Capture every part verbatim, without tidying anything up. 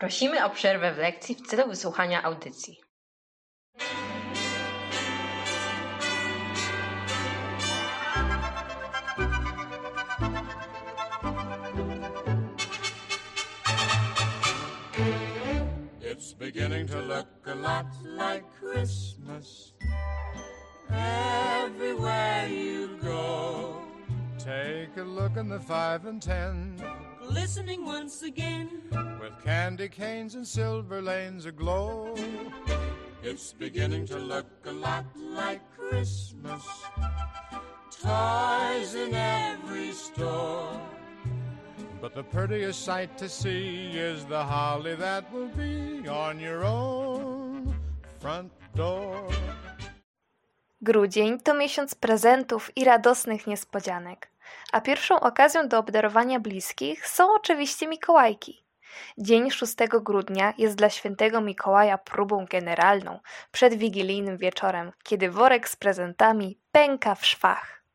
Prosimy o przerwę w lekcji w celu wysłuchania audycji. It's beginning to look a lot like Christmas everywhere you go. Take a look in the five and ten, Listening once again. with candy canes and silver lanes aglow. It's beginning to look a lot like Christmas. Toys in every store. But the prettiest sight to see is the holly that will be on your own front door. Grudzień to miesiąc prezentów i radosnych niespodzianek, a pierwszą okazją do obdarowania bliskich są oczywiście Mikołajki. Dzień szóstego grudnia jest dla świętego Mikołaja próbą generalną przed wigilijnym wieczorem, kiedy worek z prezentami pęka w szwach.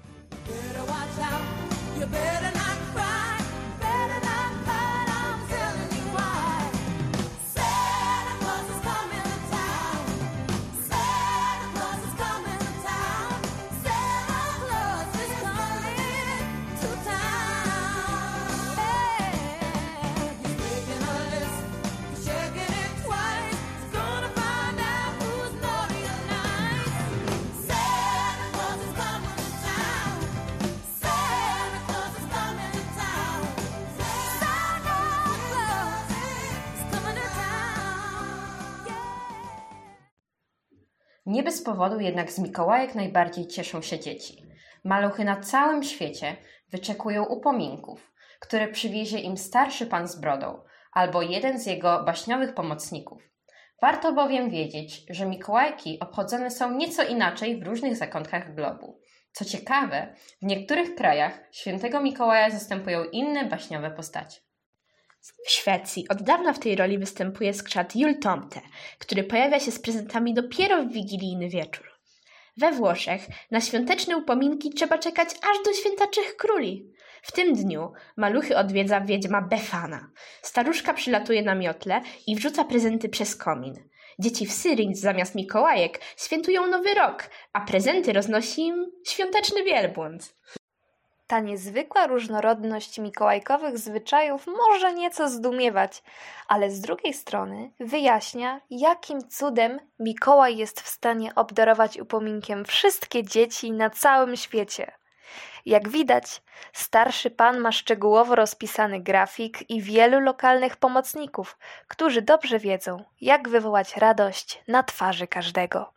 Nie bez powodu jednak z Mikołajek najbardziej cieszą się dzieci. Maluchy na całym świecie wyczekują upominków, które przywiezie im starszy pan z brodą albo jeden z jego baśniowych pomocników. Warto bowiem wiedzieć, że Mikołajki obchodzone są nieco inaczej w różnych zakątkach globu. Co ciekawe, w niektórych krajach świętego Mikołaja zastępują inne baśniowe postacie. W Szwecji od dawna w tej roli występuje skrzat Jultomte, który pojawia się z prezentami dopiero w wigilijny wieczór. We Włoszech na świąteczne upominki trzeba czekać aż do święta Trzech Króli. W tym dniu maluchy odwiedza wiedźma Befana. Staruszka przylatuje na miotle i wrzuca prezenty przez komin. Dzieci w Syrii zamiast Mikołajek świętują Nowy Rok, a prezenty roznosi im świąteczny wielbłąd. Ta niezwykła różnorodność mikołajkowych zwyczajów może nieco zdumiewać, ale z drugiej strony wyjaśnia, jakim cudem Mikołaj jest w stanie obdarować upominkiem wszystkie dzieci na całym świecie. Jak widać, starszy pan ma szczegółowo rozpisany grafik i wielu lokalnych pomocników, którzy dobrze wiedzą, jak wywołać radość na twarzy każdego.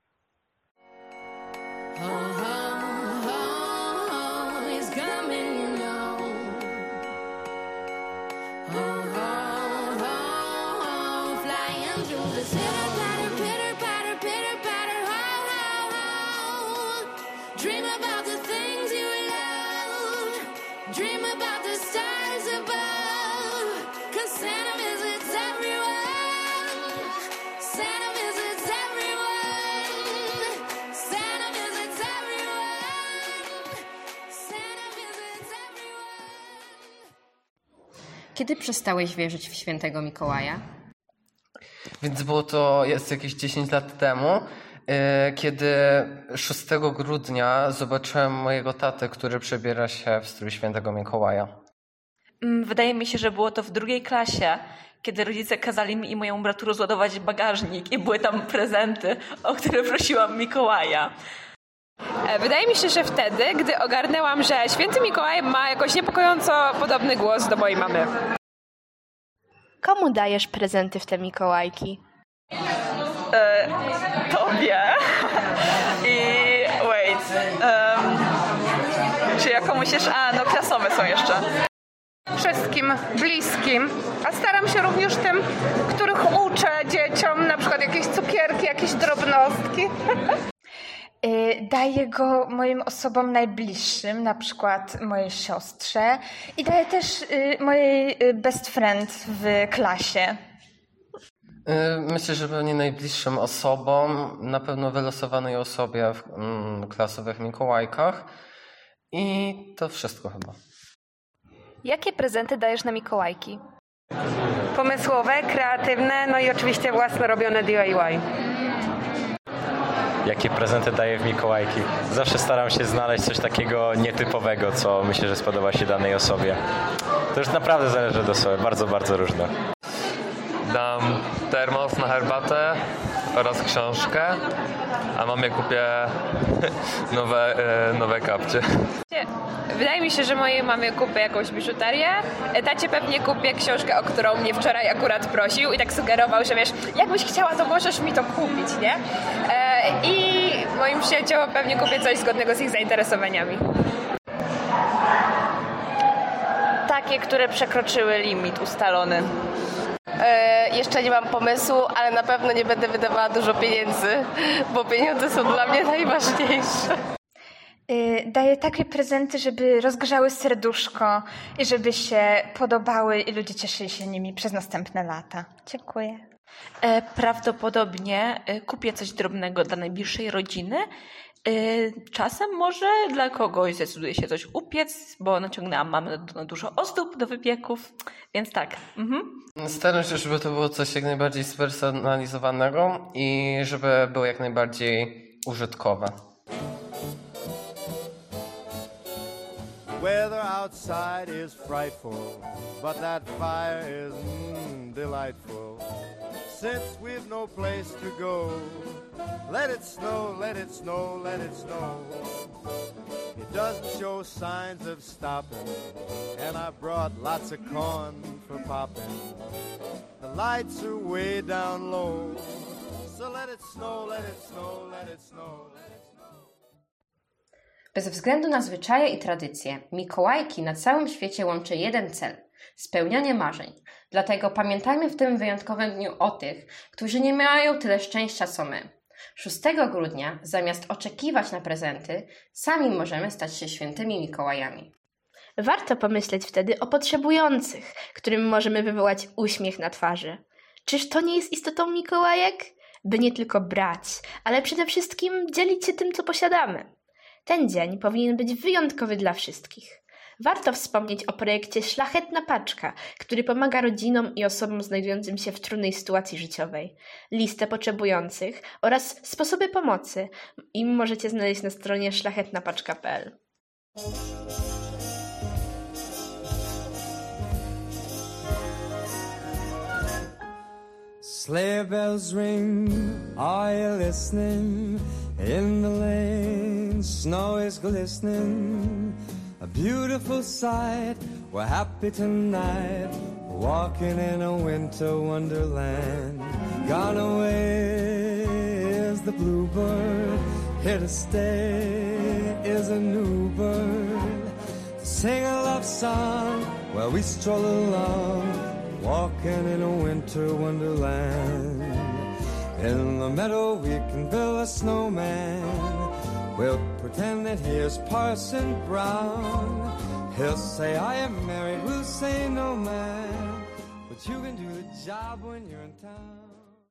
Kiedy przestałeś wierzyć w świętego Mikołaja? Więc było to jest jakieś dziesięć lat temu, kiedy szóstego grudnia zobaczyłem mojego tatę, który przebiera się w strój świętego Mikołaja. Wydaje mi się, że było to w drugiej klasie, kiedy rodzice kazali mi i mojemu bratu rozładować bagażnik i były tam prezenty, o które prosiłam Mikołaja. Wydaje mi się, że wtedy, gdy ogarnęłam, że święty Mikołaj ma jakoś niepokojąco podobny głos do mojej mamy. Komu dajesz prezenty w te Mikołajki? E, tobie. I wait. Um, czy ja komuś jeszcze... A, no klasowe są jeszcze. Wszystkim bliskim, a staram się również tym, których uczę dzieciom, na przykład jakieś cukierki, jakieś drobnostki. Daję go moim osobom najbliższym, na przykład mojej siostrze i daję też mojej best friend w klasie. Myślę, że pewnie najbliższym osobom, na pewno wylosowanej osobie w mm, klasowych Mikołajkach i to wszystko chyba. Jakie prezenty dajesz na Mikołajki? Pomysłowe, kreatywne, no i oczywiście własnorobione D I Y. Jakie prezenty daję w Mikołajki? Zawsze staram się znaleźć coś takiego nietypowego, co myślę, że spodoba się danej osobie. To już naprawdę zależy od osoby, bardzo, bardzo różne. Dam termos na herbatę oraz książkę, a mamie kupię nowe, nowe kapcie. Wydaje mi się, że mojej mamie kupię jakąś biżuterię, tacie pewnie kupię książkę, o którą mnie wczoraj akurat prosił i tak sugerował, że wiesz, jakbyś chciała, to możesz mi to kupić, nie? I moim przyjaciołom pewnie kupię coś zgodnego z ich zainteresowaniami. Takie, które przekroczyły limit ustalony. E, jeszcze nie mam pomysłu, ale na pewno nie będę wydawała dużo pieniędzy, bo pieniądze są dla mnie najważniejsze. Daję takie prezenty, żeby rozgrzały serduszko i żeby się podobały i ludzie cieszyli się nimi przez następne lata. Dziękuję. E, prawdopodobnie e, kupię coś drobnego dla najbliższej rodziny. E, czasem może dla kogoś zdecyduje się coś upiec, bo naciągnęłam mamę na dużo ozdób do wypieków, więc tak. Mhm. Staram się, żeby to było coś jak najbardziej spersonalizowanego i żeby było jak najbardziej użytkowe. Weather outside is frightful, but that fire is mm, delightful. Since we've no place to go, let it snow, let it snow, let it snow. It doesn't show signs of stopping, and I brought lots of corn for popping. The lights are way down low, so let it snow, let it snow, let it snow. Bez względu na zwyczaje i tradycje, Mikołajki na całym świecie łączy jeden cel – spełnianie marzeń. Dlatego pamiętajmy w tym wyjątkowym dniu o tych, którzy nie mają tyle szczęścia co my. szóstego grudnia, zamiast oczekiwać na prezenty, sami możemy stać się świętymi Mikołajami. Warto pomyśleć wtedy o potrzebujących, którym możemy wywołać uśmiech na twarzy. Czyż to nie jest istotą Mikołajek? By nie tylko brać, ale przede wszystkim dzielić się tym, co posiadamy. Ten dzień powinien być wyjątkowy dla wszystkich. Warto wspomnieć o projekcie Szlachetna Paczka, który pomaga rodzinom i osobom znajdującym się w trudnej sytuacji życiowej. Listę potrzebujących oraz sposoby pomocy im możecie znaleźć na stronie szlachetna paczka kropka p l. Sleigh bells ring, are you listening? In the lane, snow is glistening, a beautiful sight, we're happy tonight, walking in a winter wonderland. Gone away is the bluebird, here to stay is a new bird. Sing a love song while we stroll along, walking in a winter wonderland. In the meadow we can build a snowman. We'll pretend that here's Parson Brown. He'll say I am married, we'll say no man. But you can do the job when you're in town.